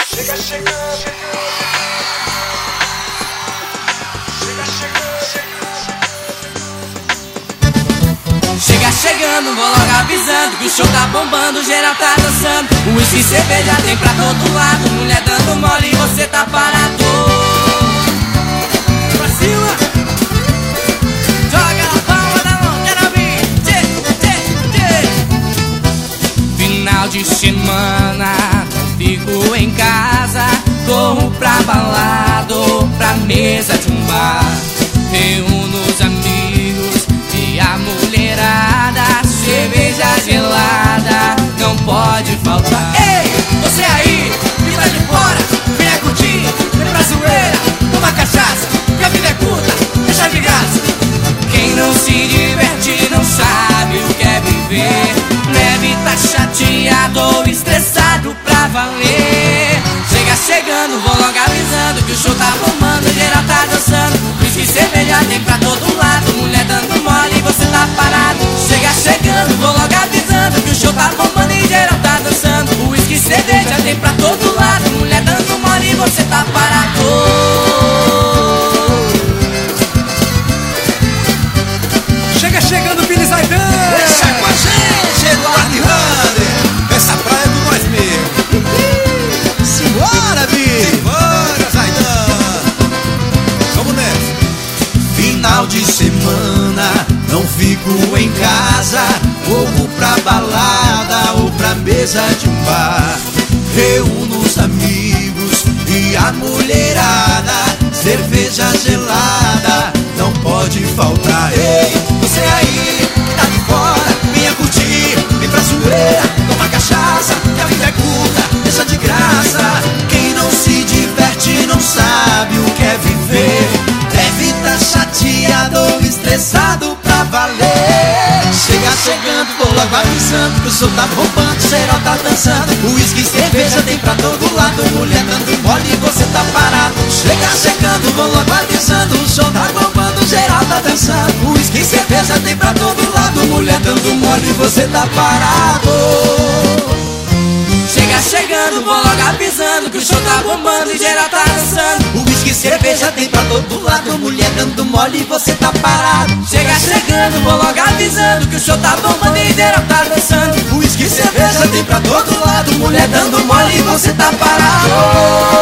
Chega chegando, chega chegando, vou logo avisando que o show tá bombando, geral tá dançando. O uísque e cerveja tem pra todo lado, mulher dando mole e você tá parado. Pra cima, joga a palma da mão, quero ouvir. Tchê, tchê, tchê. Final de semana, não fico em casa, corro pra balada ou pra mesa de um bar. Reúno os amigos e a mulherada, cerveja gelada não pode faltar. Ei, você aí, que tá de fora, venha curtir, vem pra zoeira, toma cachaça, que a vida é curta, deixa de graça. Quem não se diverte não sabe o que é viver, deve tá chateado ou estressado pra valer. Chega chegando, vou logo avisando que o show tá bombando, geral tá dançando. Whisky e cerveja tem pra todo lado, mulher dando mole e você tá parado. Chega chegando, vou logo avisando que o show tá bombando e geral tá dançando. O whisky e cerveja tem pra todo lado, mulher dando mole e você tá parado. Chega chegando, Billy Zaidan. Deixa com a gente, Eduardo e Wander. Essa praia é do nós mesmo. Simbora, Billy. Simbora, Zaidan. Vamos nessa. Final de semana, não fico em casa, vou pra balada ou pra mesa de um bar. Reúno os amigos e a mulherada, cerveja gelada não pode faltar. Ei, você aí, tá de fora, venha curtir, vem pra zoeira, toma cachaça, que a vida é curta, deixa de graça. Quem não se diverte não sabe o que é viver, deve tá chateado ou estressado pra valer. Chega chegando, vou logo avisando que o som tá bombando, geral tá dançando. O uísque e cerveja tem pra todo lado, mulher dando mole e você tá parado. Chega chegando, vou logo avisando, o som tá bombando, geral tá dançando. O uísque e cerveja tem pra todo lado, mulher dando mole e você tá parado. Chega chegando, vou logo avisando que o show tá bombando e geral tá dançando. O whisky e cerveja tem pra todo lado, mulher dando mole e você tá parado. Chega chegando, vou logo avisando que o show tá bombando e geral tá dançando. O whisky e cerveja tem pra todo lado, mulher dando mole e você tá parado.